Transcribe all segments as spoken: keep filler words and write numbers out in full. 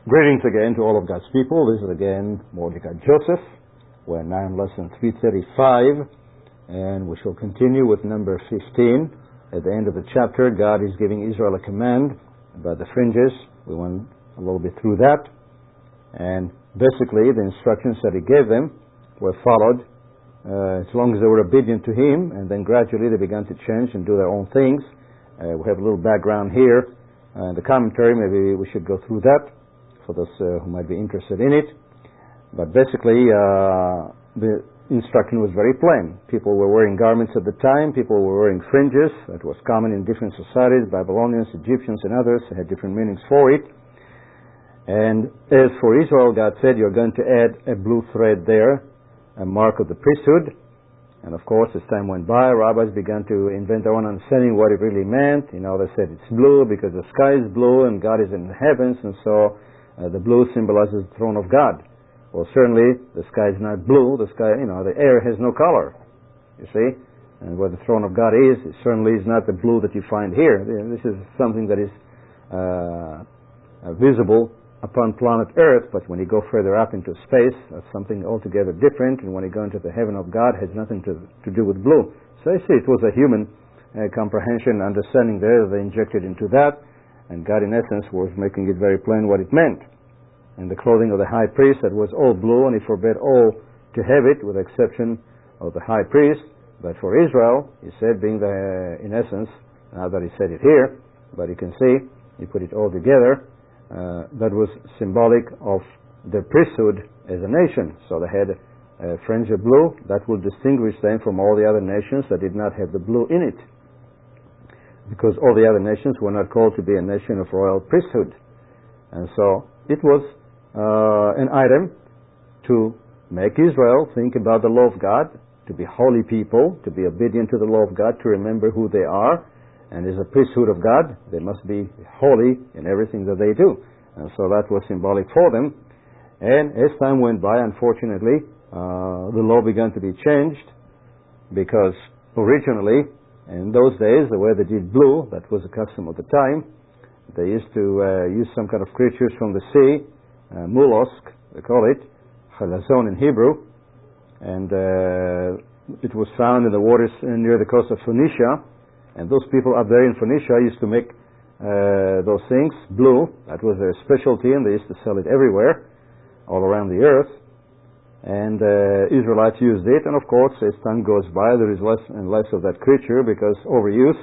Greetings again to all of God's people. This is again Mordecai Joseph. We're now in lesson three thirty-five, and we shall continue with number fifteen. At the end of the chapter, God is giving Israel a command about the fringes. We went a little bit through that, and basically the instructions that He gave them were followed uh, as long as they were obedient to Him, and then gradually they began to change and do their own things. Uh, we have a little background here uh, in the commentary. Maybe we should go through that for those uh, who might be interested in it. But basically, uh, the instruction was very plain. People were wearing garments at the time. People were wearing fringes. That was common in different societies, Babylonians, Egyptians, and others. They had different meanings for it. And as for Israel, God said, you're going to add a blue thread there, a mark of the priesthood. And of course, as time went by, rabbis began to invent their own understanding what it really meant. You know, they said it's blue because the sky is blue and God is in the heavens, and so Uh, the blue symbolizes the throne of God. Well, certainly the sky is not blue. The sky, you know, the air has no color, you see. And where the throne of God is, it certainly is not the blue that you find here. This is something that is uh, visible upon planet Earth, but when you go further up into space, that's something altogether different. And when you go into the heaven of God, it has nothing to, to do with blue. So you see, it was a human uh, comprehension, understanding there that they injected into that. And God, in essence, was making it very plain what it meant. And the clothing of the high priest, that was all blue, and He forbade all to have it, with the exception of the high priest. But for Israel, He said, being the, in essence, now that He said it here, but you can see, He put it all together, uh, that was symbolic of their priesthood as a nation. So they had a fringe of blue, that would distinguish them from all the other nations that did not have the blue in it, because all the other nations were not called to be a nation of royal priesthood. And so it was uh, an item to make Israel think about the law of God, to be holy people, to be obedient to the law of God, to remember who they are, and as a priesthood of God, they must be holy in everything that they do. And so that was symbolic for them. And as time went by, unfortunately, uh, the law began to be changed, because originally, in those days, the way they did blue, that was a custom of the time. They used to uh, use some kind of creatures from the sea, uh, mollusk, they call it, chalazon in Hebrew, and uh, it was found in the waters near the coast of Phoenicia, and those people up there in Phoenicia used to make uh, those things blue. That was their specialty, and they used to sell it everywhere, all around the earth. And uh, Israelites used it, and of course, as time goes by, there is less and less of that creature because overuse.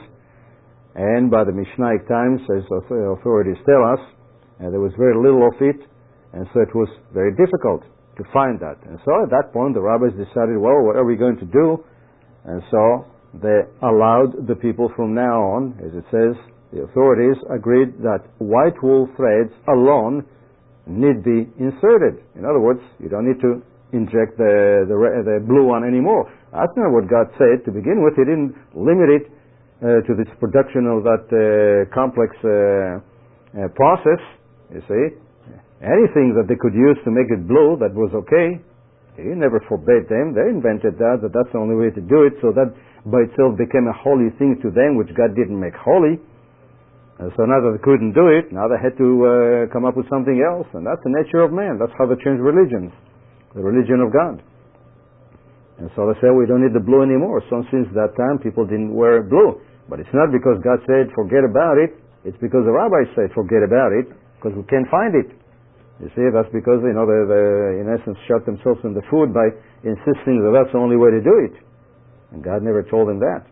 And by the Mishnaic times, as authorities tell us, uh, there was very little of it, and so it was very difficult to find that. And so at that point, the rabbis decided, well, what are we going to do? And so they allowed the people from now on, as it says, the authorities agreed that white wool threads alone need be inserted. In other words, you don't need to inject the, the the blue one anymore. That's not what God said to begin with. He didn't limit it uh, to this production of that uh, complex uh, uh, process, you see. Anything that they could use to make it blue, that was okay. He never forbade them. They invented that, that that's the only way to do it, so that by itself became a holy thing to them, which God didn't make holy. And so now that they couldn't do it, now they had to uh, come up with something else, and that's the nature of man. That's how they changed religions. The religion of God. And so they say we don't need the blue anymore. So since that time people didn't wear blue. But it's not because God said forget about it. It's because the rabbis said forget about it, because we can't find it. You see, that's because, you know, they, they in essence shut themselves in the foot by insisting that that's the only way to do it. And God never told them that.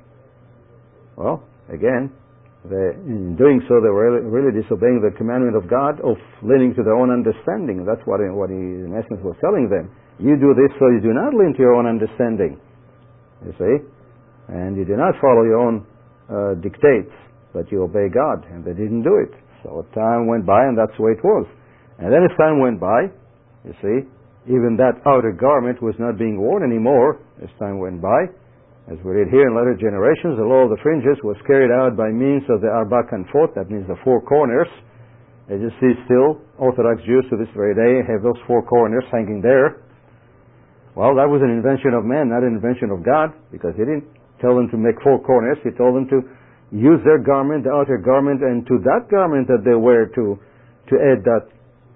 Well, again, they, in doing so, they were really, really disobeying the commandment of God of leaning to their own understanding. That's what, what He, in essence, was telling them. You do this so you do not lean to your own understanding, you see, and you do not follow your own uh, dictates, but you obey God, and they didn't do it. So time went by, and that's the way it was. And then as time went by, you see, even that outer garment was not being worn anymore as time went by. As we read here in later generations, the law of the fringes was carried out by means of the arba kanfot, that means the four corners. As you see still, Orthodox Jews to this very day have those four corners hanging there. Well, that was an invention of man, not an invention of God, because He didn't tell them to make four corners. He told them to use their garment, the outer garment, and to that garment that they wear to, to add that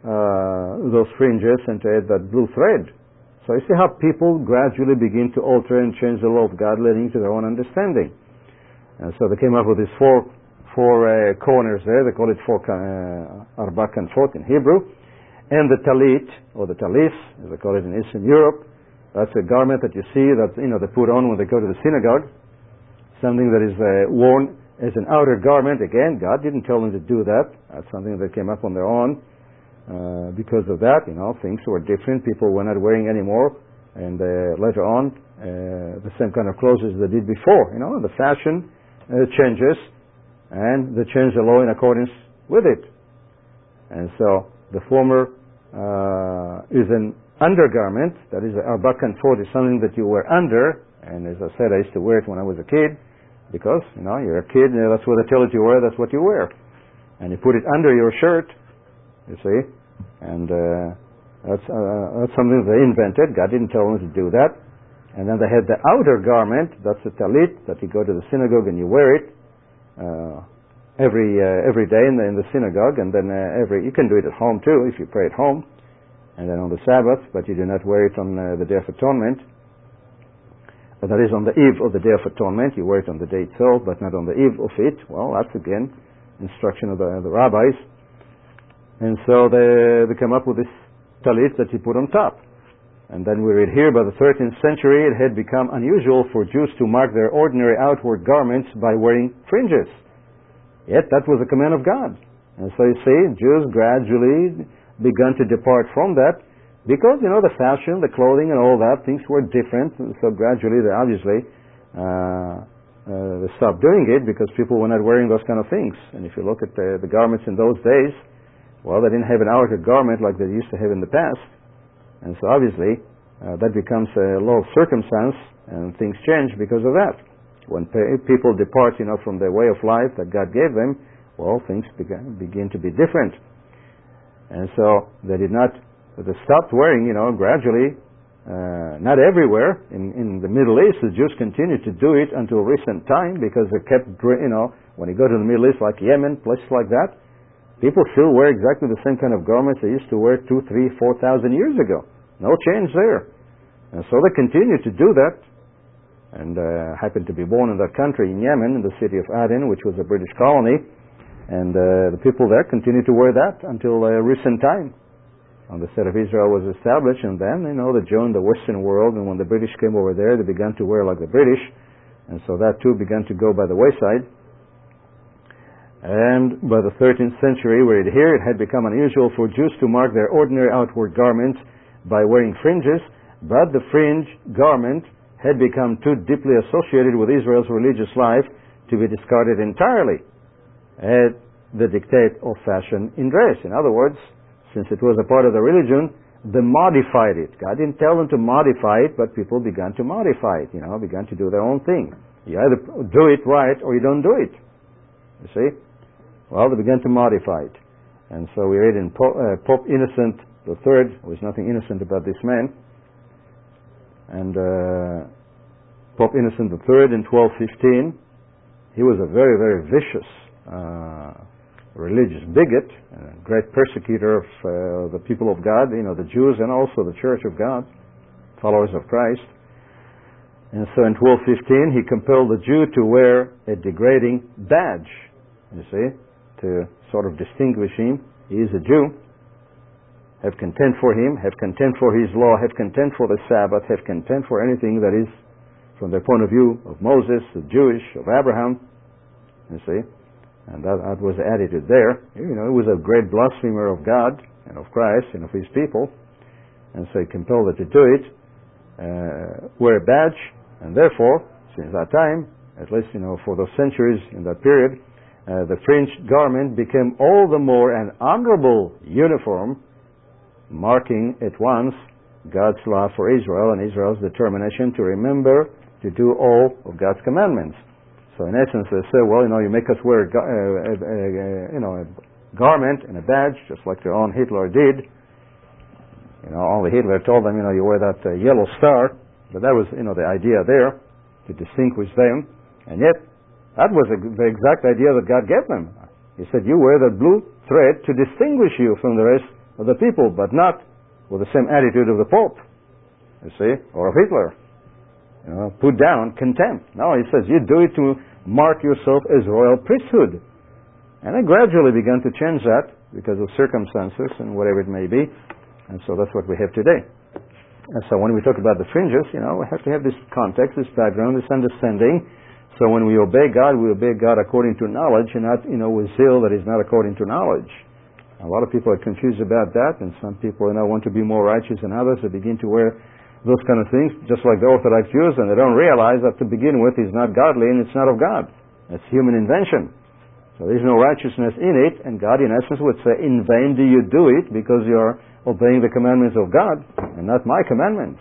uh, those fringes and to add that blue thread. So you see how people gradually begin to alter and change the law of God, leading to their own understanding. And so they came up with these four four uh, corners there. They call it four uh, arba kanfot in Hebrew. And the talit, or the talis, as they call it in Eastern Europe, that's a garment that you see that, you know, they put on when they go to the synagogue. Something that is uh, worn as an outer garment. Again, God didn't tell them to do that. That's something that came up on their own. Uh, because of that, you know, things were different. People were not wearing anymore. And uh, later on, uh, the same kind of clothes as they did before. You know, the fashion uh, changes, and they change the law in accordance with it. And so the former uh, is an undergarment. That is, arba kanfot is something that you wear under. And as I said, I used to wear it when I was a kid, because, you know, you're a kid, and that's what they tell you to wear, that's what you wear. And you put it under your shirt, you see, and uh, that's, uh, that's something they invented. God didn't tell them to do that. And then they had the outer garment, that's the talit, that you go to the synagogue and you wear it uh, every uh, every day in the, in the synagogue, and then uh, every, you can do it at home too, if you pray at home, and then on the Sabbath, but you do not wear it on uh, the Day of Atonement. But that is on the eve of the Day of Atonement. You wear it on the day itself, but not on the eve of it. Well, that's again instruction of the, the rabbis. And so they, they come up with this talit that you put on top. And then we read here, by the thirteenth century, it had become unusual for Jews to mark their ordinary outward garments by wearing fringes. Yet that was a command of God. And so you see, Jews gradually began to depart from that, because, you know, the fashion, the clothing and all that, things were different. So gradually they obviously uh, uh, they stopped doing it, because people were not wearing those kind of things. And if you look at the, the garments in those days, well, they didn't have an outer garment like they used to have in the past. And so obviously uh, that becomes a law of circumstance, and things change because of that. When pe- people depart, you know, from the way of life that God gave them, well, things began, begin to be different. And so they did not, they stopped wearing, you know, gradually, uh, not everywhere. In, in the Middle East, the Jews continued to do it until recent time, because they kept, you know, when you go to the Middle East, like Yemen, places like that, people still wear exactly the same kind of garments they used to wear two, three, four thousand years ago. No change there. And so they continue to do that. And uh, happened to be born in that country, in Yemen, in the city of Aden, which was a British colony. And uh, the people there continued to wear that until uh, recent time. And the state of Israel was established, and then, you know, they joined the Western world, and when the British came over there, they began to wear like the British. And so that too began to go by the wayside. And by the thirteenth century, we read here, it had become unusual for Jews to mark their ordinary outward garments by wearing fringes, but the fringe garment had become too deeply associated with Israel's religious life to be discarded entirely at the dictate of fashion in dress. In other words, since it was a part of the religion, they modified it. God didn't tell them to modify it, but people began to modify it, you know, began to do their own thing. You either do it right or you don't do it. You see? Well, they began to modify it. And so we read in Pope, uh, Pope Innocent the Third, there was nothing innocent about this man, and uh, Pope Innocent the Third in twelve fifteen, he was a very, very vicious uh, religious bigot, a great persecutor of uh, the people of God, you know, the Jews and also the Church of God, followers of Christ. And so in twelve fifteen, he compelled the Jew to wear a degrading badge, you see, to sort of distinguish him. He is a Jew. Have contempt for him, have contempt for his law, have contempt for the Sabbath, have contempt for anything that is, from their point of view, of Moses, the Jewish, of Abraham, you see. And that, that was the attitude there. You know, he was a great blasphemer of God and of Christ and of his people. And so he compelled her to do it, uh, wear a badge, and therefore, since that time, at least, you know, for those centuries in that period, uh, the fringed garment became all the more an honorable uniform, marking at once God's love for Israel and Israel's determination to remember to do all of God's commandments. So in essence, they say, well, you know, you make us wear a, a, a, a, you know, a garment and a badge, just like their own Hitler did. You know, only Hitler told them, you know, you wear that uh, yellow star, but that was, you know, the idea there to distinguish them. And yet, that was a, the exact idea that God gave them. He said, you wear the blue thread to distinguish you from the rest of the people, but not with the same attitude of the Pope, you see, or of Hitler. You know, put down, contempt. No, he says, you do it to mark yourself as royal priesthood. And I gradually began to change that because of circumstances and whatever it may be. And so that's what we have today. And so when we talk about the fringes, you know, we have to have this context, this background, this understanding. So when we obey God, we obey God according to knowledge and not, you know, with zeal that is not according to knowledge. A lot of people are confused about that, and some people, you know, want to be more righteous than others. They begin to wear those kind of things, just like the Orthodox Jews, and they don't realize that to begin with is not godly and it's not of God. It's human invention. So there's no righteousness in it, and God in essence would say, in vain do you do it, because you're obeying the commandments of God and not my commandments.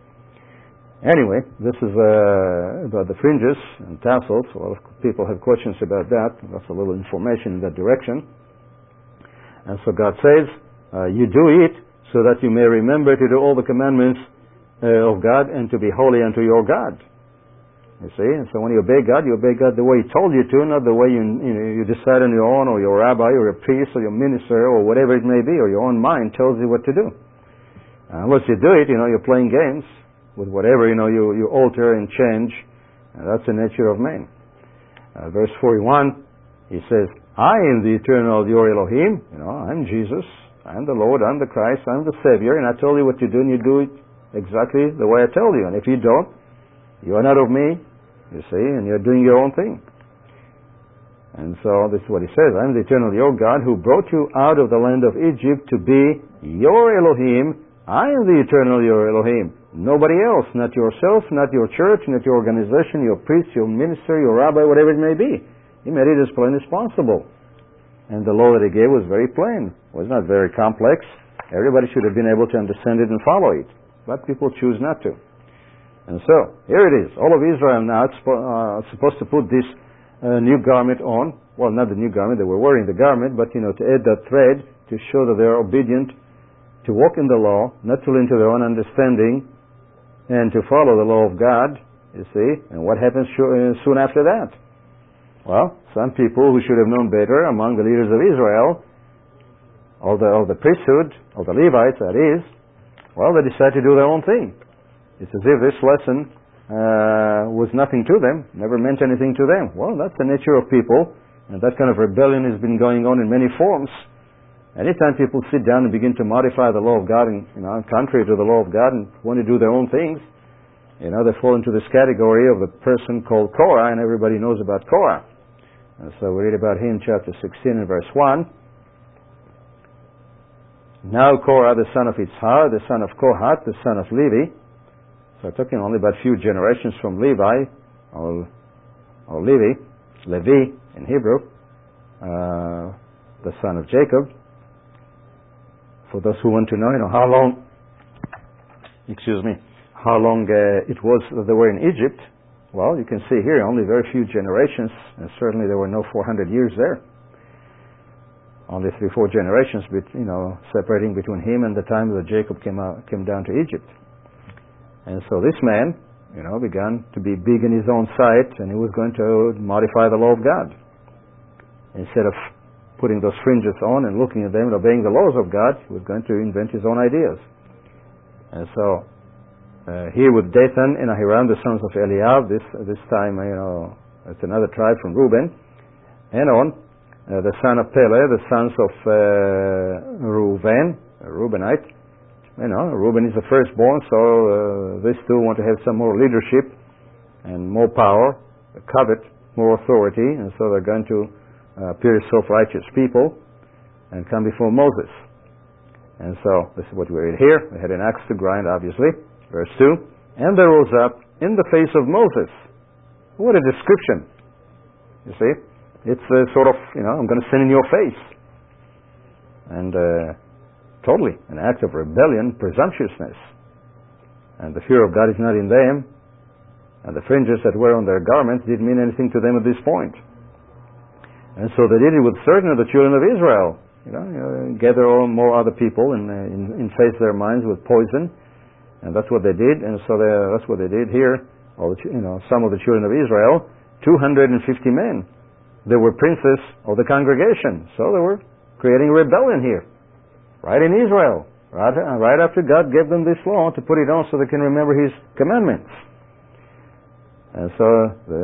Anyway, this is uh, about the fringes and tassels. A lot of people have questions about that. That's a little information in that direction. And so God says, uh, you do it so that you may remember to do all the commandments uh, of God and to be holy unto your God. You see, and so when you obey God, you obey God the way He told you to, not the way you, you, know, you decide on your own, or your rabbi, or your priest, or your minister, or whatever it may be, or your own mind tells you what to do. Uh, unless you do it, you know, you're playing games with whatever, you know, you, you alter and change. And that's the nature of man. Uh, verse forty-one, he says, I am the eternal, your Elohim. You know, I'm Jesus. I'm the Lord. I'm the Christ. I'm the Savior. And I tell you what to do, and you do it exactly the way I tell you. And if you don't, you are not of me. You see, and you're doing your own thing. And so this is what he says, I am the eternal your God who brought you out of the land of Egypt to be your Elohim. I am the eternal your Elohim. Nobody else, not yourself, not your church, not your organization, your priest, your minister, your rabbi, whatever it may be. He made it as plain as possible. And the law that he gave was very plain. It was not very complex. Everybody should have been able to understand it and follow it. But people choose not to. And so, here it is. All of Israel now is uh, supposed to put this uh, new garment on. Well, not the new garment. They were wearing the garment, but, you know, to add that thread to show that they are obedient, to walk in the law, not to lean to their own understanding, and to follow the law of God, you see. And what happens soon after that? Well, some people who should have known better among the leaders of Israel, or the, or the priesthood, or the Levites, that is, well, they decide to do their own thing. It's as if this lesson uh, was nothing to them, never meant anything to them. Well, that's the nature of people, and that kind of rebellion has been going on in many forms. Anytime people sit down and begin to modify the law of God, and, you know, contrary to the law of God, and want to do their own things, you know, they fall into this category of the person called Korah, and everybody knows about Korah. And so we read about him in chapter sixteen and verse one. Now Korah, the son of Itzhar, the son of Kohath, the son of Levi. So we're talking only about a few generations from Levi, or, or Levi, Levi in Hebrew, uh, the son of Jacob. For those who want to know, you know, how long, excuse me, how long uh, it was that they were in Egypt, well, you can see here only very few generations, and certainly there were no four hundred years there. Only three, four generations, you know, separating between him and the time that Jacob came out, came down to Egypt. And so this man, you know, began to be big in his own sight, and he was going to modify the law of God. Instead of putting those fringes on and looking at them and obeying the laws of God, he was going to invent his own ideas. And so, uh, here with Dathan and Ahiram, the sons of Eliab, this this time, you know, it's another tribe from Reuben, and on, uh, the son of Pele, the sons of uh, Reuven, a Reubenite. You know, Reuben is the firstborn, so uh, these two want to have some more leadership and more power, covet more authority, and so they're going to uh, appear as self-righteous people and come before Moses. And so, this is what we read here. They had an axe to grind, obviously. Verse two. And they rose up in the face of Moses. What a description. You see? It's uh, sort of, you know, I'm going to sin in your face. And, uh, totally an act of rebellion, presumptuousness. And the fear of God is not in them, and the fringes that were on their garments didn't mean anything to them at this point. And so they did it with certain of the children of Israel. You know, you know gather all more other people and uh, in, inface their minds with poison, and that's what they did. And so they, that's what they did here. All the, you know, some of the children of Israel, two hundred fifty men. They were princes of the congregation, so they were creating rebellion here. right in Israel, right, right after God gave them this law to put it on so they can remember His commandments. And so the,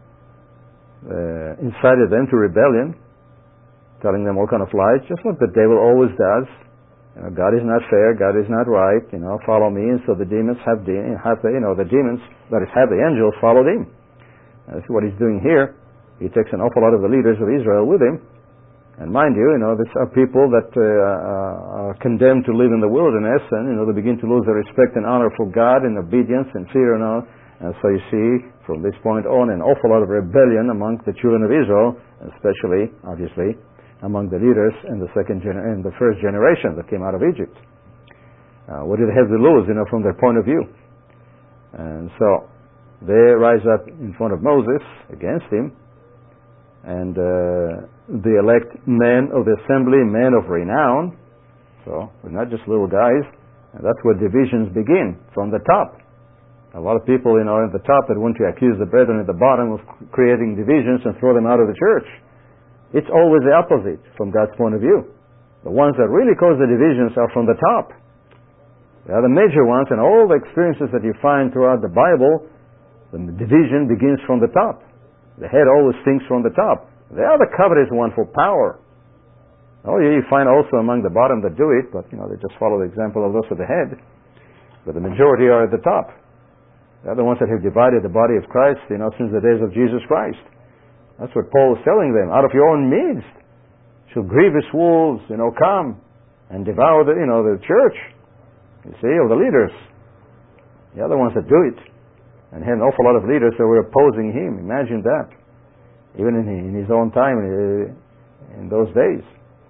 the incited them to rebellion, telling them all kind of lies, just like the devil always does. You know, God is not fair, God is not right, you know, follow me. And so the demons have, de- have the, you know, the demons, that is, have the angels followed him. And that's what he's doing here. He takes an awful lot of the leaders of Israel with him. And mind you, you know, these are people that uh, are condemned to live in the wilderness, and, you know, they begin to lose their respect and honor for God and obedience and fear and all. And so you see, from this point on, an awful lot of rebellion among the children of Israel, especially, obviously, among the leaders in the second gener- in the first generation that came out of Egypt. Uh, what did they have to lose, you know, from their point of view? And so they rise up in front of Moses against him, and uh, they elect men of the assembly, men of renown. So we're not just little guys, and that's where divisions begin, from the top. A lot of people, you know, at the top that want to accuse the brethren at the bottom of creating divisions and throw them out of the church. It's always the opposite from God's point of view. The ones that really cause the divisions are from the top. They are the major ones, and all the experiences that you find throughout the Bible, the division begins from the top. The head always thinks from the top. They are the covetous one for power. Oh yeah, you find also among the bottom that do it, but you know, they just follow the example of those at the head. But the majority are at the top. They're the ones that have divided the body of Christ, you know, since the days of Jesus Christ. That's what Paul is telling them. Out of your own midst shall grievous wolves, you know, come and devour the, you know, the church, you see, of the leaders. The other ones that do it. And had an awful lot of leaders that were opposing him. Imagine that. Even in, in his own time, in those days.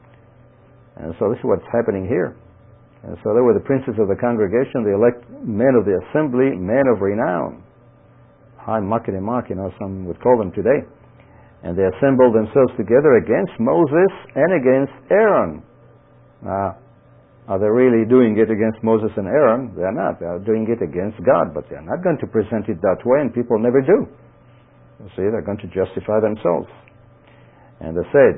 And so this is what's happening here. And so they were the princes of the congregation, the elect men of the assembly, men of renown. High makid and mark, you know, some would call them today. And they assembled themselves together against Moses and against Aaron. Now, are they really doing it against Moses and Aaron? They are not. They are doing it against God, but they are not going to present it that way, and people never do. You see, they're going to justify themselves. And they said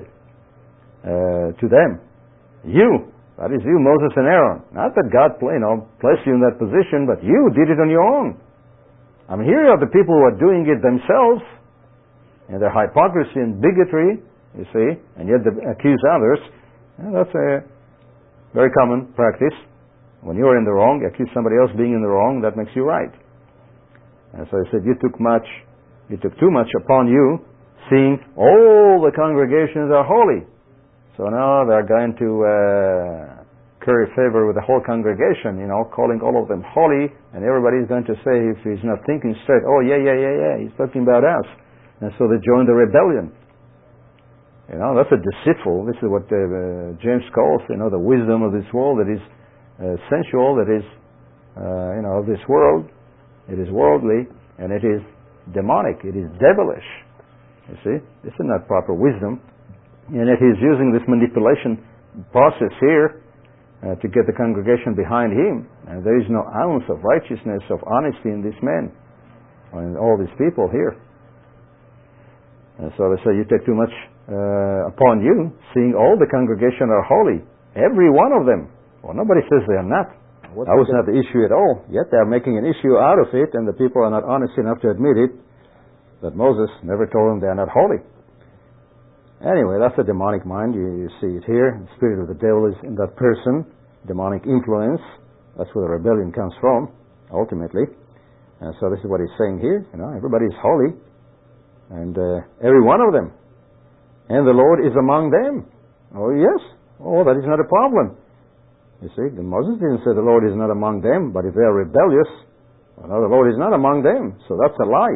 uh, to them, you, that is you, Moses and Aaron, not that God you know, placed you in that position, but you did it on your own. I mean, here are the people who are doing it themselves, and their hypocrisy and bigotry, you see, and yet they accuse others. And that's a very common practice. When you are in the wrong, you accuse somebody else being in the wrong, that makes you right. And so he said, you took much, you took too much upon you, seeing all the congregations are holy. So now they're going to uh, curry favor with the whole congregation, you know, calling all of them holy, and everybody's going to say, if he's not thinking straight, oh yeah, yeah, yeah, yeah, he's talking about us. And so they joined the rebellion. You know, that's a deceitful, this is what uh, James calls, you know, the wisdom of this world that is uh, sensual, that is, uh, you know, of this world. It is worldly, and it is demonic, it is devilish. You see, this is not proper wisdom. And yet he's using this manipulation process here uh, to get the congregation behind him. And there is no ounce of righteousness, of honesty in these men, and all these people here. And so they say, you take too much uh, upon you, seeing all the congregation are holy. Every one of them. Well, nobody says they are not. What that was not the issue at all. Yet they are making an issue out of it, and the people are not honest enough to admit it, that Moses never told them they are not holy. Anyway, that's a demonic mind. You, you see it here. The spirit of the devil is in that person. Demonic influence. That's where the rebellion comes from, ultimately. And so this is what he's saying here. You know, everybody is holy. And uh, every one of them. And the Lord is among them. Oh, yes. Oh, that is not a problem. You see, Moses didn't say the Lord is not among them, but if they are rebellious, well, no, the Lord is not among them. So that's a lie.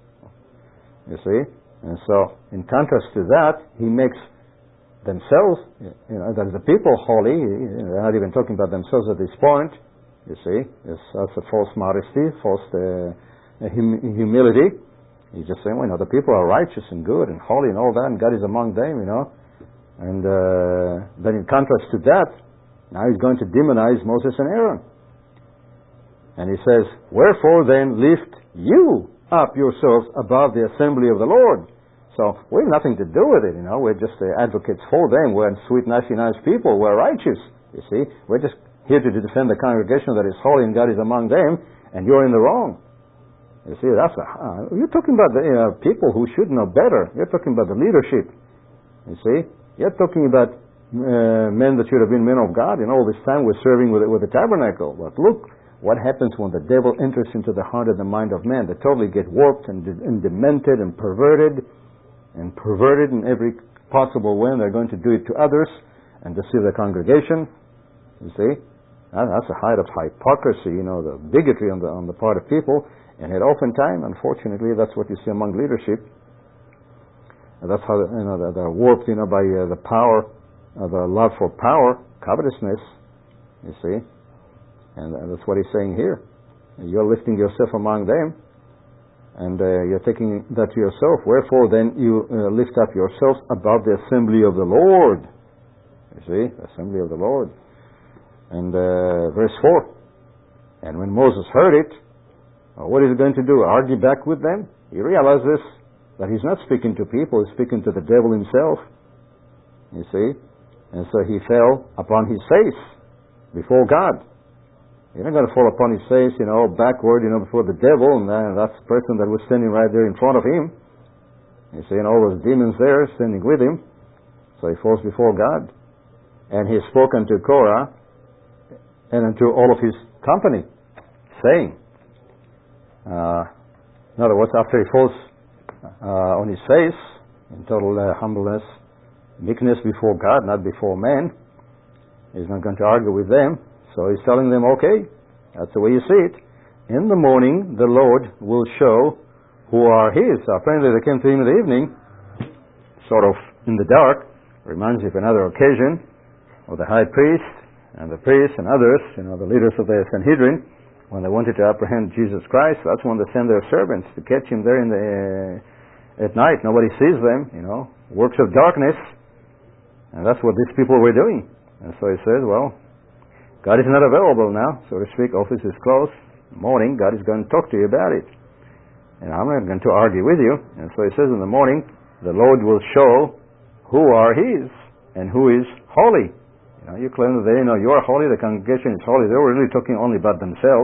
You see? And so, in contrast to that, he makes themselves, you know, that is the people holy. They're not even talking about themselves at this point. You see? It's, that's a false modesty, false uh, hum- humility. He's just saying, well, you know, the people are righteous and good and holy and all that, and God is among them, you know. And uh, then in contrast to that, now he's going to demonize Moses and Aaron. And he says, wherefore then lift you up yourselves above the assembly of the Lord. So we have nothing to do with it, you know. We're just uh, advocates for them. We're sweet, nice, nice people. We're righteous. You see, we're just here to defend the congregation that is holy and God is among them, and you're in the wrong. You see, that's a, uh, you're talking about the uh, people who should know better. You're talking about the leadership. You see, you're talking about uh, men that should have been men of God, and all this time we're serving with, with the tabernacle. But look what happens when the devil enters into the heart and the mind of man. They totally get warped and, de- and demented and perverted, and perverted in every possible way, and they're going to do it to others and deceive the congregation. You see, that's a height of hypocrisy, you know, the bigotry on the on the part of people, and it oftentimes, unfortunately, that's what you see among leadership. And that's how, you know, they're warped, you know, by uh, the power, uh, the love for power, covetousness. You see, and uh, that's what he's saying here. You're lifting yourself among them, and uh, you're taking that to yourself. Wherefore, then you uh, lift up yourselves above the assembly of the Lord. You see, the assembly of the Lord. And uh, verse four, and when Moses heard it, well, what is he going to do? Argue back with them? He realizes that he's not speaking to people, he's speaking to the devil himself. You see? And so he fell upon his face before God. You're not going to fall upon his face, you know, backward, you know, before the devil, and uh, that's the person that was standing right there in front of him. You see, and all those demons there standing with him. So he falls before God. And he spoke unto Korah and unto all of his company, saying, uh, in other words, after he falls uh, on his face, in total uh, humbleness, meekness before God, not before men, he's not going to argue with them, so he's telling them, okay, that's the way you see it. In the morning, the Lord will show who are his. So apparently they came to him in the evening, sort of in the dark, reminds you of another occasion, of the high priest, and the priests and others, you know, the leaders of the Sanhedrin, when they wanted to apprehend Jesus Christ, that's when they send their servants to catch him there in the uh, at night. Nobody sees them, you know, works of darkness, and that's what these people were doing. And so he says, well, God is not available now, so to speak. Office is closed. Morning, God is going to talk to you about it, and I'm not going to argue with you. And so he says, in the morning, the Lord will show who are his and who is holy. You know, you claim that they know you are holy, the congregation is holy. They were really talking only about themselves.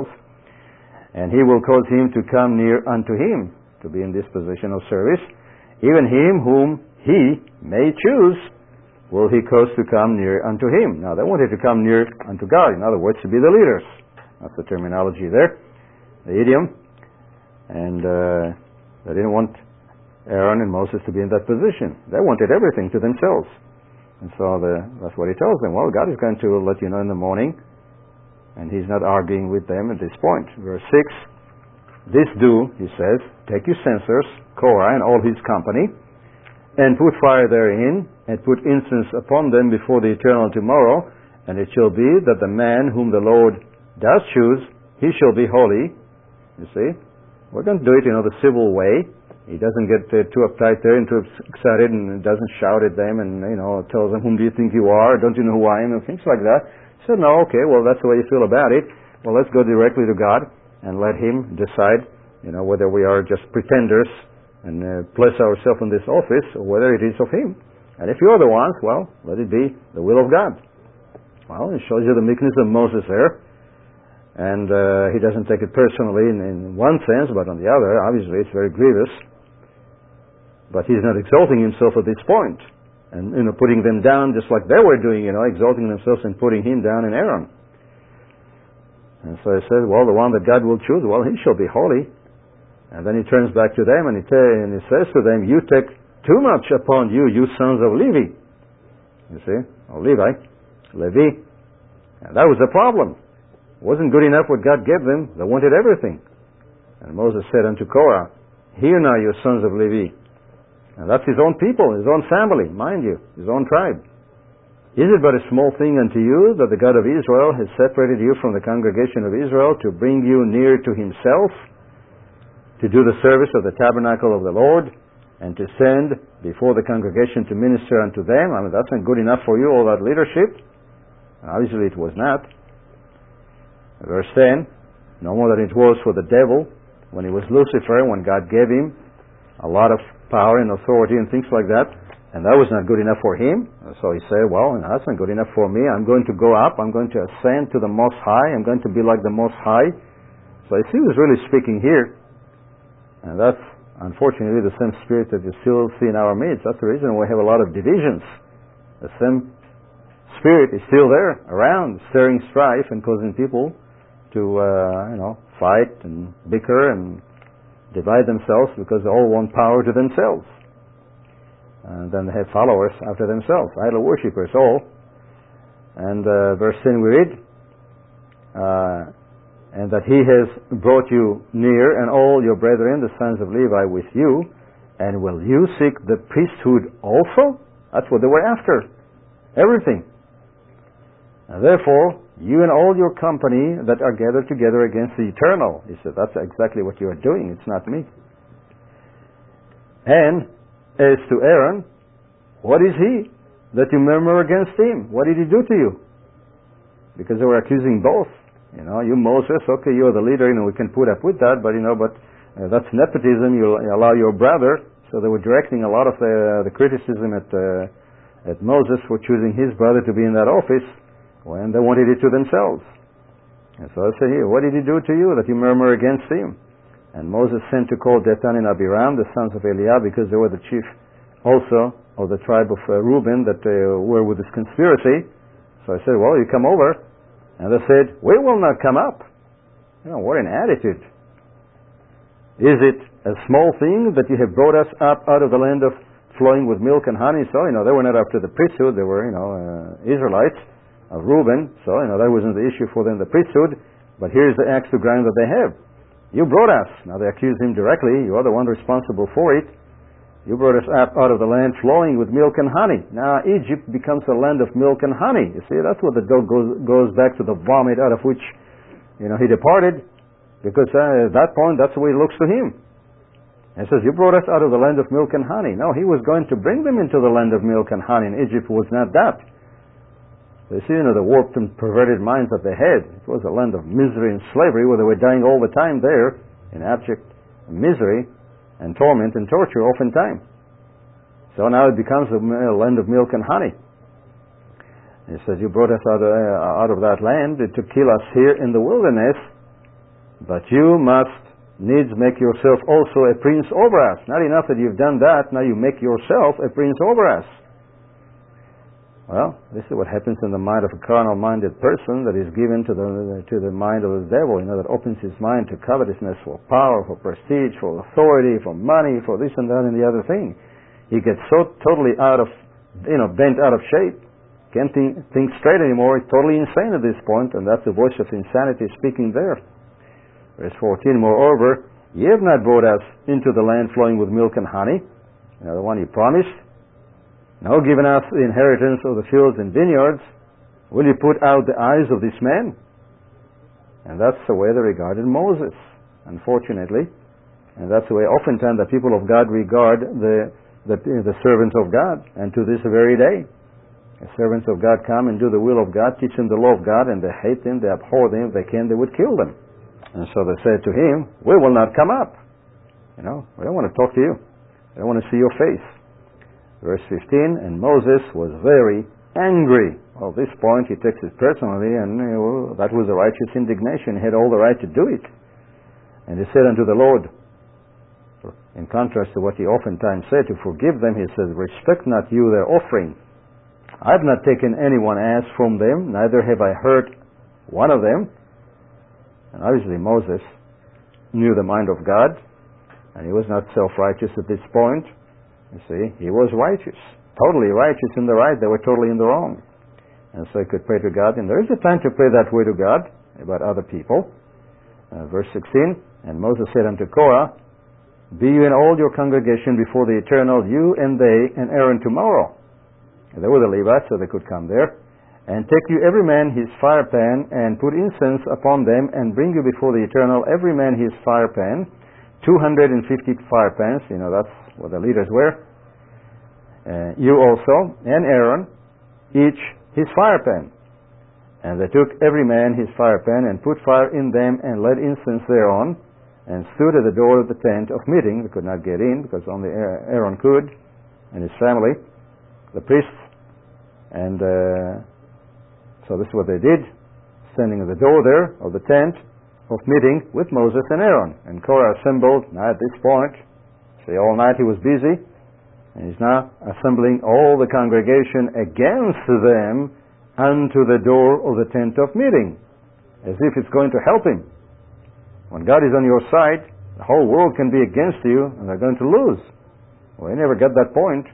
And he will cause him to come near unto him, to be in this position of service. Even him whom he may choose will he cause to come near unto him. Now, they wanted to come near unto God. In other words, to be the leaders. That's the terminology there, the idiom. And uh, they didn't want Aaron and Moses to be in that position. They wanted everything to themselves. And so the, that's what he tells them. Well, God is going to let you know in the morning, and he's not arguing with them at this point. Verse six, this do, he says, take your censers, Korah and all his company, and put fire therein, and put incense upon them before the eternal tomorrow, and it shall be that the man whom the Lord does choose, he shall be holy. You see? We're going to do it in you know, the civil way. He doesn't get uh, too uptight there and too excited and doesn't shout at them and, you know, tells them, whom do you think you are? Don't you know who I am? And things like that. So, no, okay, well, that's the way you feel about it. Well, let's go directly to God and let him decide, you know, whether we are just pretenders and uh, place ourselves in this office or whether it is of him. And if you're the ones, well, let it be the will of God. Well, it shows you the meekness of Moses there. And uh, he doesn't take it personally in, in one sense, but on the other, obviously, it's very grievous. But he's not exalting himself at this point, and you know, putting them down just like they were doing, you know, exalting themselves and putting him down in Aaron. And so he says, well, the one that God will choose, well, he shall be holy. And then he turns back to them and he, t- and he says to them, you take too much upon you, you sons of Levi. You see, or Levi, Levi. And that was the problem. It wasn't good enough what God gave them. They wanted everything. And Moses said unto Korah, hear now, you sons of Levi. And that's his own people, his own family, mind you, his own tribe. Is it but a small thing unto you that the God of Israel has separated you from the congregation of Israel to bring you near to himself, to do the service of the tabernacle of the Lord, and to send before the congregation to minister unto them? I mean, that's not good enough for you, all that leadership. Obviously it was not. Verse ten, no more than it was for the devil when he was Lucifer, when God gave him a lot of power and authority and things like that, And that was not good enough for him. So he said, well, that's not good enough for me. I'm going to go up. I'm going to ascend to the Most High. I'm going to be like the Most High. So I see he was really speaking here. And that's, unfortunately, the same spirit that you still see in our midst. That's the reason we have a lot of divisions. The same spirit is still there, around, stirring strife and causing people to, uh, you know, fight and bicker and divide themselves because they all want power to themselves. And then they have followers after themselves, idol worshippers all. And uh, verse ten we read, uh, and that he has brought you near, and all your brethren, the sons of Levi, with you, and will you seek the priesthood also? That's what they were after. Everything. And therefore, you and all your company that are gathered together against the eternal. He said, that's exactly what you are doing. It's not me. And as to Aaron, what is he that you murmur against him? What did he do to you? Because they were accusing both. You know, you Moses, okay, you're the leader, you know, we can put up with that, but you know, but uh, that's nepotism, you allow your brother. So they were directing a lot of the, the criticism at, uh, at Moses for choosing his brother to be in that office when they wanted it to themselves. And so I said here, what did he do to you that you murmur against him? And Moses sent to call Dathan and Abiram, the sons of Eliab, because they were the chief also of the tribe of uh, Reuben that uh, were with this conspiracy. So I said, well, you come over. And they said, we will not come up. You know, what an attitude. Is it a small thing that you have brought us up out of the land of flowing with milk and honey? So, you know, they were not after the priesthood. They were, you know, uh, Israelites of Reuben. So, you know, that wasn't the issue for them, the priesthood. But here's the axe to grind that they have. You brought us. Now they accuse him directly. You are the one responsible for it. You brought us up out of the land flowing with milk and honey. Now Egypt becomes a land of milk and honey. You see, that's what the dog goes, goes back to the vomit out of which, you know, he departed. Because uh, at that point, that's the way it looks to him. And it says, you brought us out of the land of milk and honey. No, he was going to bring them into the land of milk and honey, and Egypt was not that. You see, you know, the warped and perverted minds that they had. It was a land of misery and slavery where they were dying all the time there in abject misery and torment and torture oftentimes. So now it becomes a land of milk and honey. He says, you brought us out of, uh, out of that land to kill us here in the wilderness, but you must needs make yourself also a prince over us. Not enough that you've done that, now you make yourself a prince over us. Well, this is what happens in the mind of a carnal-minded person that is given to the to the mind of the devil, you know, that opens his mind to covetousness for power, for prestige, for authority, for money, for this and that and the other thing. He gets so totally out of, you know, bent out of shape, can't think, think straight anymore. He's totally insane at this point, and that's the voice of insanity speaking there. Verse fourteen, moreover, ye have not brought us into the land flowing with milk and honey, you know, the one he promised. Now given us the inheritance of the fields and vineyards, will you put out the eyes of this man? And that's the way they regarded Moses, unfortunately. And that's the way oftentimes the people of God regard the, the, the servants of God, and to this very day. The servants of God come and do the will of God, teach them the law of God, and they hate them, they abhor them. If they can, they would kill them. And so they said to him, we will not come up. You know, we don't want to talk to you. We don't want to see your face. Verse fifteen, and Moses was very angry. Well, at this point he takes it personally, and you know, that was a righteous indignation. He had all the right to do it. And he said unto the Lord, in contrast to what he oftentimes said, to forgive them, he says, respect not you their offering. I have not taken any one ass from them, neither have I hurt one of them. And obviously Moses knew the mind of God, and he was not self-righteous at this point. You see, he was righteous, totally righteous in the right. They were totally in the wrong. And so he could pray to God. And there is a time to pray that way to God about other people. Uh, verse sixteen, and Moses said unto Korah, be you and all your congregation before the eternal, you and they and Aaron tomorrow. And they were the Levites, so they could come there. And take you every man his fire pan, and put incense upon them, and bring you before the eternal every man his fire pan, two hundred fifty fire pans. You know, that's what the leaders were. Uh, you also, and Aaron, each his fire pan. And they took every man his fire pan, and put fire in them, and lit incense thereon, and stood at the door of the tent of meeting. They could not get in, because only Aaron could, and his family. the priests. And uh, so this is what they did, standing at the door there of the tent of meeting with Moses and Aaron. And Korah assembled. Now at this point, see, all night he was busy, and he's now assembling all the congregation against them unto the door of the tent of meeting, as if it's going to help him. When God is on your side, the whole world can be against you, and they're going to lose. Well, he never got that point,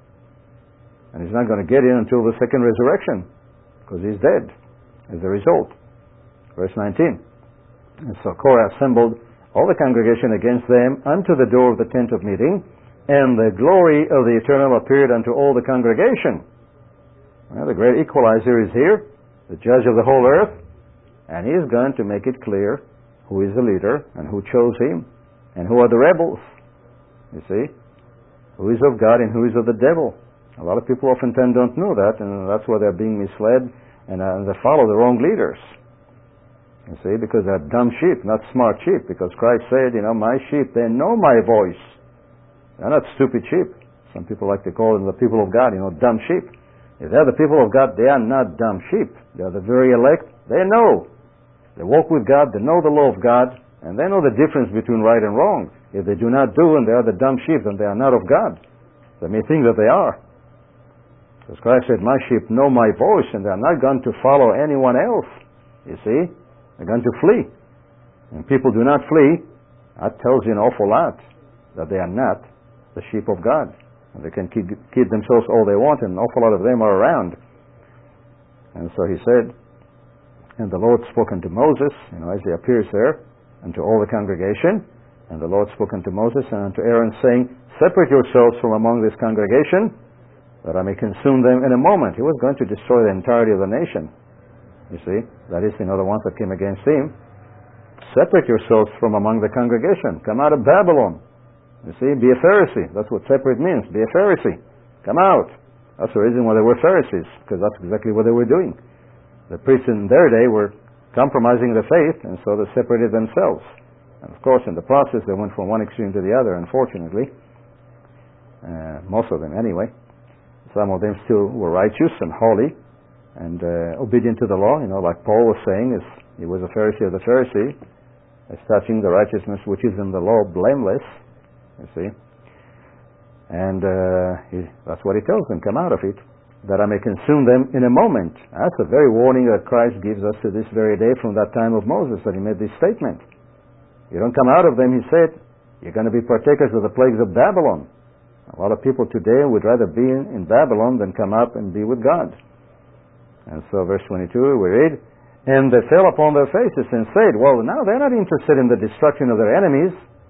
and he's not going to get in until the second resurrection, because he's dead as a result. Verse nineteen. And so Korah assembled all the congregation against them unto the door of the tent of meeting, and the glory of the Eternal appeared unto all the congregation. Well, the great equalizer is here, the judge of the whole earth, and he is going to make it clear who is the leader and who chose him, and who are the rebels. You see? Who is of God and who is of the devil. A lot of people oftentimes don't know that, and that's why they're being misled, and uh, they follow the wrong leaders. You see, because they're dumb sheep, not smart sheep, because Christ said, you know, my sheep, they know my voice. They're not stupid sheep. Some people like to call them the people of God, you know, dumb sheep. If they're the people of God, they are not dumb sheep. They're the very elect. They know. They walk with God, they know the law of God, and they know the difference between right and wrong. If they do not do, and they are the dumb sheep, then they are not of God. They may think that they are. Because Christ said, my sheep know my voice, and they are not going to follow anyone else. You see? They're going to flee. And people do not flee. That tells you an awful lot, that they are not the sheep of God. And they can keep, keep themselves all they want, and an awful lot of them are around. And so he said, and the Lord spoke unto Moses, you know, as he appears there, unto all the congregation. And the Lord spoke unto Moses and unto Aaron, saying, separate yourselves from among this congregation, that I may consume them in a moment. He was going to destroy the entirety of the nation. You see, that is, you know, the ones that came against him. Separate yourselves from among the congregation. Come out of Babylon. You see, be a Pharisee. That's what separate means. Be a Pharisee. Come out. That's the reason why they were Pharisees, because that's exactly what they were doing. The priests in their day were compromising the faith, and so they separated themselves. And of course, in the process, they went from one extreme to the other, unfortunately. Uh, most of them, anyway. Some of them still were righteous and holy, and uh, obedient to the law, you know, like Paul was saying, is he was a Pharisee of the Pharisee, as touching the righteousness which is in the law, blameless, you see. And uh, he, that's what he tells them, come out of it, that I may consume them in a moment. That's the very warning that Christ gives us to this very day from that time of Moses, that he made this statement. You don't come out of them, he said, you're going to be partakers of the plagues of Babylon. A lot of people today would rather be in, in Babylon than come up and be with God. And so verse twenty-two, we read, and they fell upon their faces and said, well, now they're not interested in the destruction of their enemies.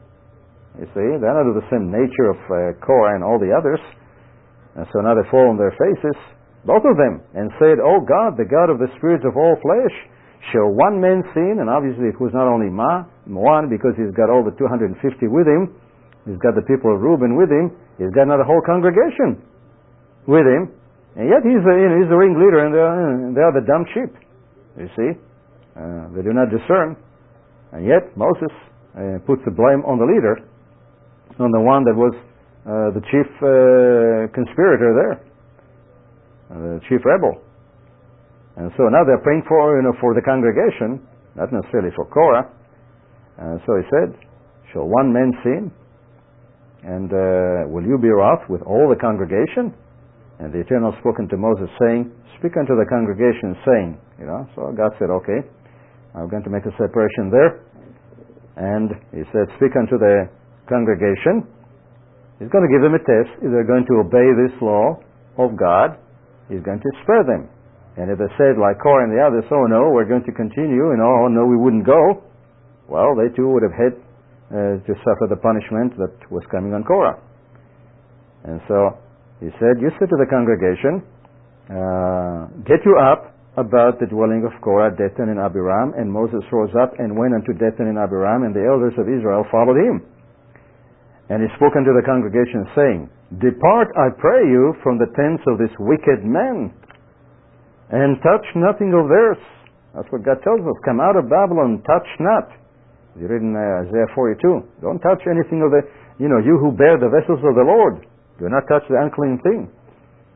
You see, they're not of the same nature of uh, Korah and all the others. And so now they fall on their faces, both of them, and said, oh God, the God of the spirits of all flesh, shall one man sin? And obviously it was not only Ma, one, because he's got all the two hundred fifty with him. He's got the people of Reuben with him. He's got another whole congregation with him. And yet he's, a, you know, he's the ringleader, and they are, they are the dumb sheep. You see, uh, they do not discern, and yet Moses uh, puts the blame on the leader, on the one that was uh, the chief uh, conspirator there, uh, the chief rebel. And so now they're praying for, you know, for the congregation, not necessarily for Korah. And so he said, "Shall one man sin? And uh, will you be wroth with all the congregation?" And the Eternal spoke unto Moses, saying, "Speak unto the congregation, saying," you know, so God said, okay, I'm going to make a separation there. And he said, "Speak unto the congregation." He's going to give them a test. If they're going to obey this law of God, he's going to spare them. And if they said, like Korah and the others, oh no, we're going to continue, and oh no, we wouldn't go, well, they too would have had uh, to suffer the punishment that was coming on Korah. And so he said, you said to the congregation, uh, get you up about the dwelling of Korah, Dathan, and Abiram. And Moses rose up and went unto Dathan and Abiram, and the elders of Israel followed him. And he spoke unto the congregation, saying, depart, I pray you, from the tents of this wicked man, and touch nothing of theirs. That's what God tells us. Come out of Babylon, touch not. You read in uh, Isaiah forty-two. Don't touch anything of the, you know, you who bear the vessels of the Lord. Do not touch the unclean thing.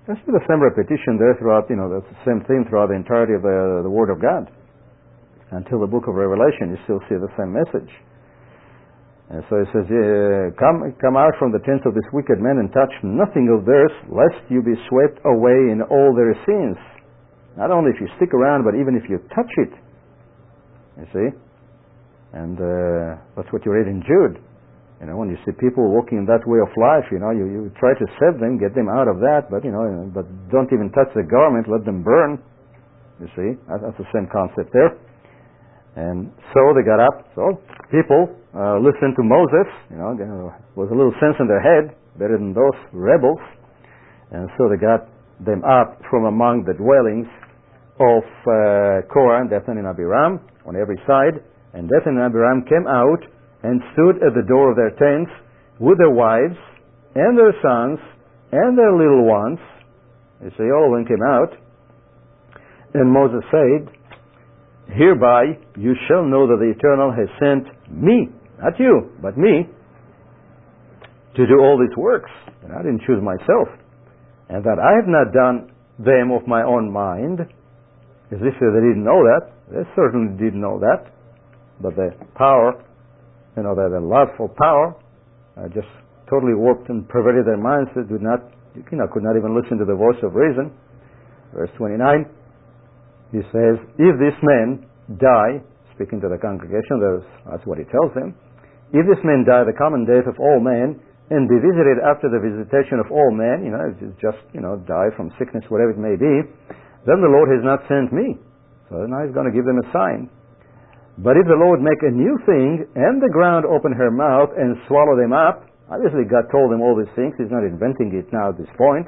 That's the same repetition there throughout, you know, that's the same thing throughout the entirety of the, the Word of God. Until the book of Revelation, you still see the same message. And so it says, uh, come, come out from the tents of this wicked men and touch nothing of theirs, lest you be swept away in all their sins. Not only if you stick around, but even if you touch it. You see? And uh, that's what you read in Jude. You know, when you see people walking that way of life, you know, you, you try to save them, get them out of that, but, you know, but don't even touch the garment, let them burn. You see? That, that's the same concept there. And so they got up. So people uh, listened to Moses. You know, there was a little sense in their head, better than those rebels. And so they got them up from among the dwellings of uh, Korah, Dathan, and Abiram on every side. And Dathan and Abiram came out and stood at the door of their tents with their wives and their sons and their little ones. You see, all of them came out. And Moses said, hereby you shall know that the Eternal has sent me, not you, but me, to do all these works. And I didn't choose myself. And that I have not done them of my own mind, as if they didn't know that. They certainly didn't know that. But the power, you know, the, the love for power, uh, just totally warped and perverted their minds. They did not, you know, could not even listen to the voice of reason. Verse twenty-nine. He says, if this man die, speaking to the congregation, that's what he tells them, if this man die the common death of all men, and be visited after the visitation of all men, you know, just, you know, die from sickness, whatever it may be, then the Lord has not sent me. So now he's going to give them a sign. But if the Lord make a new thing, and the ground open her mouth and swallow them up, obviously God told them all these things, he's not inventing it now at this point.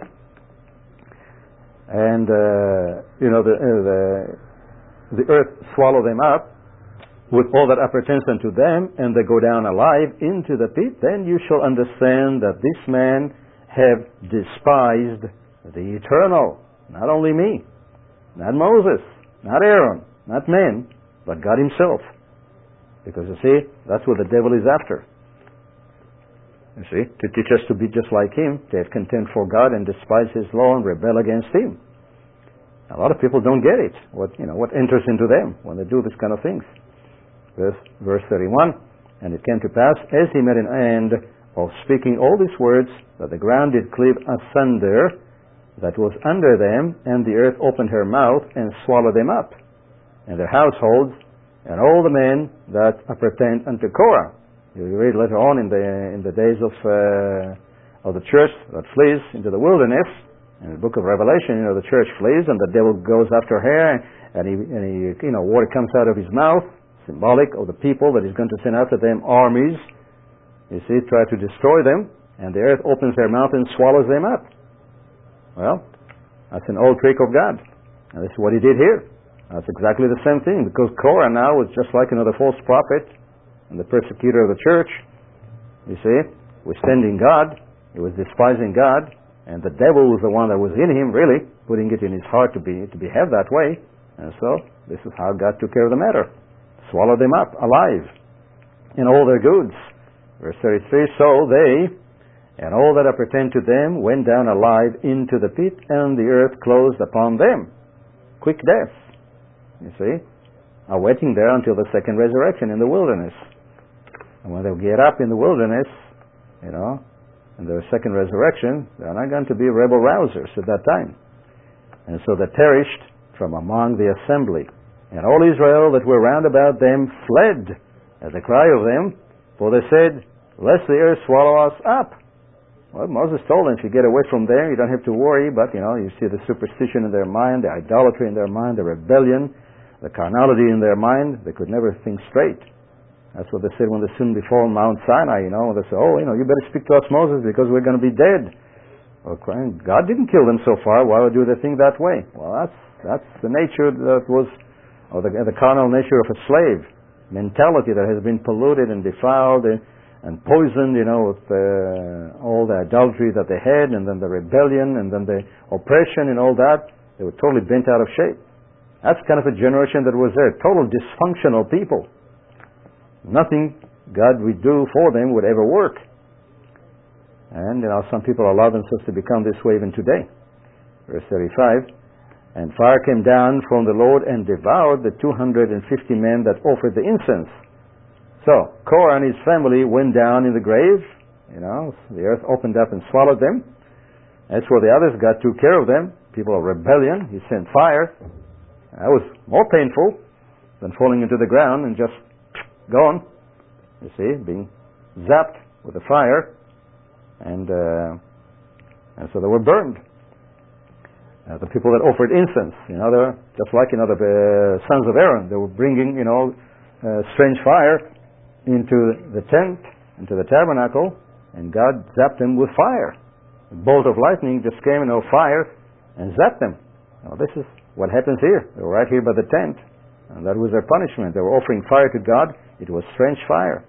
And, uh, you know, the, uh, the, the earth swallow them up with all that appertains unto them, and they go down alive into the pit, then you shall understand that this man have despised the Eternal. Not only me, not Moses, not Aaron, not men, but God himself. Because you see, that's what the devil is after. You see, to teach us to be just like him, to have contempt for God and despise his law and rebel against him. A lot of people don't get it, what, you know, what enters into them when they do this kind of things. Verse, verse thirty-one, and it came to pass, as he made an end of speaking all these words, that the ground did cleave asunder, that was under them, and the earth opened her mouth and swallowed them up, and their households, and all the men that appertained unto Korah. You read later on in the in the days of uh, of the church that flees into the wilderness. In the book of Revelation, you know, the church flees and the devil goes after her, and he, and he you know, water comes out of his mouth, symbolic of the people that he's going to send after them armies. You see, try to destroy them, and the earth opens their mouth and swallows them up. Well, that's an old trick of God, and this is what he did here. That's exactly the same thing, because Korah now was just like another false prophet and the persecutor of the church. You see, withstanding God, he was despising God, and the devil was the one that was in him, really, putting it in his heart to be to behave that way. And so, this is how God took care of the matter. Swallowed them up, alive, in all their goods. Verse thirty-three, so they, and all that appertained to them, went down alive into the pit, and the earth closed upon them. Quick death, you see, awaiting there until the second resurrection in the wilderness. And when they get up in the wilderness, you know, in the second resurrection, they're not going to be rebel rousers at that time. And so they perished from among the assembly. And all Israel that were round about them fled at the cry of them, for they said, lest the earth swallow us up. Well, Moses told them, if you get away from there, you don't have to worry, but, you know, you see the superstition in their mind, the idolatry in their mind, the rebellion, the carnality in their mind, they could never think straight. That's what they said when they stood before Mount Sinai, you know. They said, oh, you know, you better speak to us, Moses, because we're going to be dead. Well, God didn't kill them so far. Why would do they think that way? Well, that's that's the nature that was, or the, the carnal nature of a slave mentality that has been polluted and defiled and, and poisoned, you know, with uh, all the adultery that they had, and then the rebellion, and then the oppression and all that. They were totally bent out of shape. That's kind of a generation that was there. Total dysfunctional people. Nothing God would do for them would ever work. And, you know, some people allow themselves to become this way even today. verse thirty-five, and fire came down from the Lord and devoured the two hundred fifty men that offered the incense. So, Korah and his family went down in the grave, you know, the earth opened up and swallowed them. As for the others, God took care of them. People of rebellion, He sent fire. That was more painful than falling into the ground and just gone, you see, being zapped with the fire. And, uh, and so they were burned. Uh, the people that offered incense, you know, they were just like, you know, the uh, sons of Aaron. They were bringing, you know, uh, strange fire into the tent, into the tabernacle, and God zapped them with fire. A bolt of lightning just came, you know, fire, and zapped them. Now, this is what happens here. They were right here by the tent, and that was their punishment. They were offering fire to God. It was strange fire,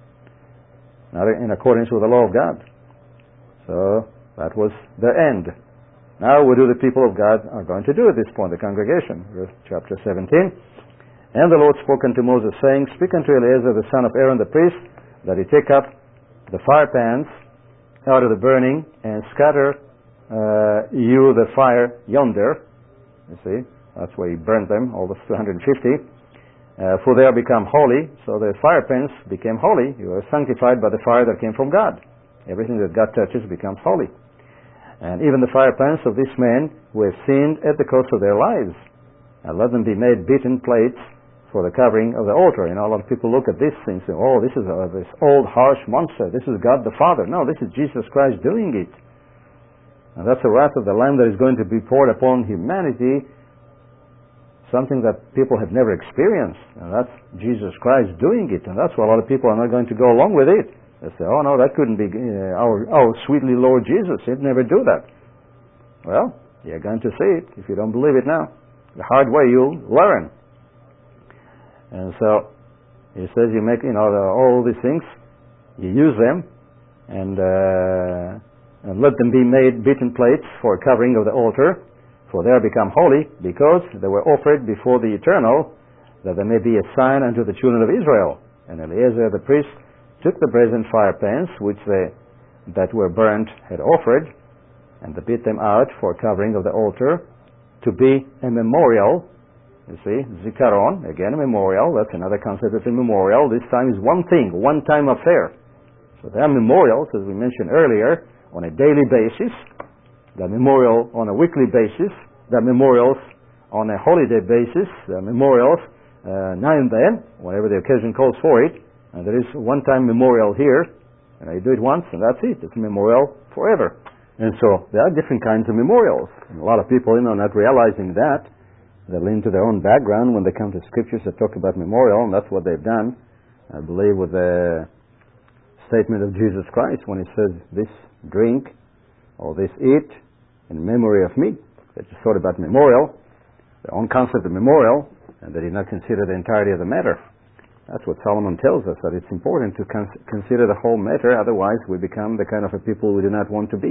not in accordance with the law of God. So that was their end. Now, what do the people of God are going to do at this point, the congregation? Verse chapter seventeen. And the Lord spoke unto Moses, saying, Speak unto Eleazar the son of Aaron the priest, that he take up the fire pans out of the burning, and scatter uh, you the fire yonder. You see, that's where he burned them, all the two hundred fifty. Uh, for they are become holy, so the fire pans became holy. You are sanctified by the fire that came from God. Everything that God touches becomes holy. And even the fire pans of these men who have sinned at the cost of their lives, and let them be made beaten plates for the covering of the altar. You know, a lot of people look at this thing and say, oh, this is a, this old, harsh monster. This is God the Father. No, this is Jesus Christ doing it. And that's the wrath of the Lamb that is going to be poured upon humanity, something that people have never experienced. And that's Jesus Christ doing it. And that's why a lot of people are not going to go along with it. They say, oh, no, that couldn't be uh, our, our sweetly Lord Jesus. He'd never do that. Well, you're going to see it if you don't believe it now. The hard way you'll learn. And so he says, you make, you know, the, all these things, you use them, and, uh, and let them be made beaten plates for covering of the altar, for they are become holy, because they were offered before the Eternal, that they may be a sign unto the children of Israel. And Eleazar the priest took the brazen fire pans, which they that were burnt had offered, and they beat them out for covering of the altar, to be a memorial. You see, Zikaron, again a memorial. That's another concept of a memorial. This time is one thing, one-time affair. So there are memorials, as we mentioned earlier, on a daily basis. There are memorials on a weekly basis. There are memorials on a holiday basis. There are memorials uh, now and then, whenever the occasion calls for it. And there is one-time memorial here. And you do it once, and that's it. It's a memorial forever. And so there are different kinds of memorials. And a lot of people, you know, not realizing that, they lean to their own background when they come to scriptures that talk about memorial, and that's what they've done. I believe with the statement of Jesus Christ when he says, this drink or this eat in memory of me. They just thought about memorial, their own concept of memorial, and they did not consider the entirety of the matter. That's what Solomon tells us, that it's important to cons- consider the whole matter, otherwise we become the kind of a people we do not want to be.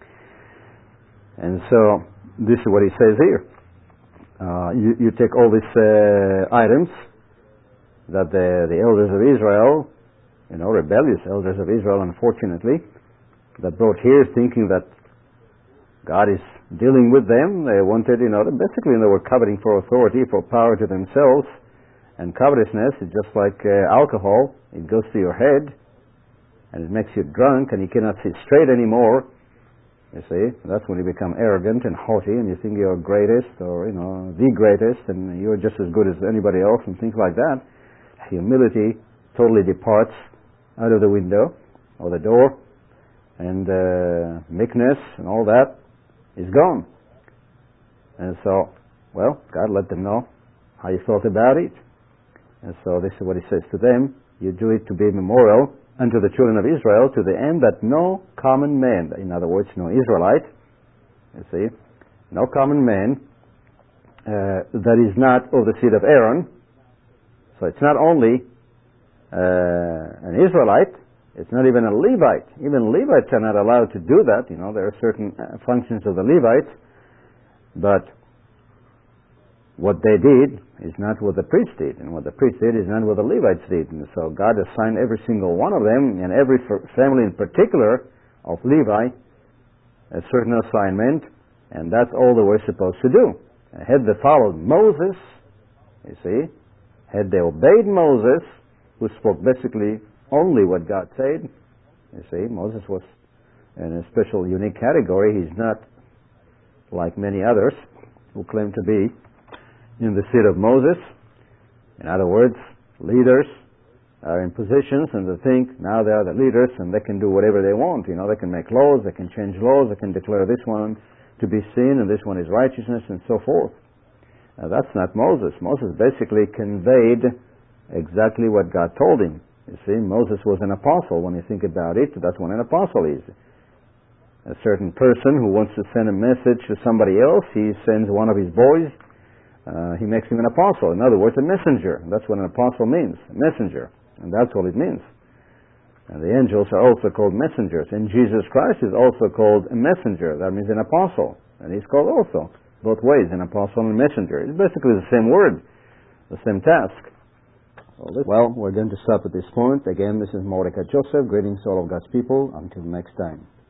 And so this is what he says here. Uh, you, you take all these uh, items that the, the elders of Israel, you know, rebellious elders of Israel, unfortunately, that brought here thinking that God is dealing with them. They wanted, you know, basically they were coveting for authority, for power to themselves. And covetousness is just like uh, alcohol. It goes to your head, and it makes you drunk, and you cannot see straight anymore. You see, that's when you become arrogant and haughty, and you think you're greatest, or, you know, the greatest, and you're just as good as anybody else, and things like that. Humility totally departs out of the window, or the door, and uh, meekness and all that is gone. And so, well, God let them know how you felt about it. And so this is what he says to them, you do it to be a memorial unto the children of Israel, to the end that no common man, in other words, no Israelite, you see, no common man uh, that is not of the seed of Aaron. So it's not only uh, an Israelite, it's not even a Levite. Even Levites are not allowed to do that. You know, there are certain uh, functions of the Levites, but what they did is not what the priest did, and what the priest did is not what the Levites did. And so God assigned every single one of them, and every family in particular of Levi, a certain assignment, And that's all they were supposed to do. Had they followed Moses, you see, had they obeyed Moses, who spoke basically only what God said, you see, Moses was in a special, unique category. He's not like many others who claim to be in the seat of Moses. In other words, leaders are in positions and they think now they are the leaders and they can do whatever they want. You know, they can make laws, they can change laws, they can declare this one to be sin and this one is righteousness and so forth. Now, that's not Moses. Moses basically conveyed exactly what God told him. You see, Moses was an apostle. When you think about it, that's what an apostle is. A certain person who wants to send a message to somebody else, he sends one of his boys, uh, he makes him an apostle. In other words, a messenger. That's what an apostle means, a messenger. And that's all it means. And the angels are also called messengers. And Jesus Christ is also called a messenger. That means an apostle. And he's called also both ways, an apostle and a messenger. It's basically the same word, the same task. Well, we're going to stop at this point. Again, this is Mordecai Joseph. Greetings to all of God's people. Until next time.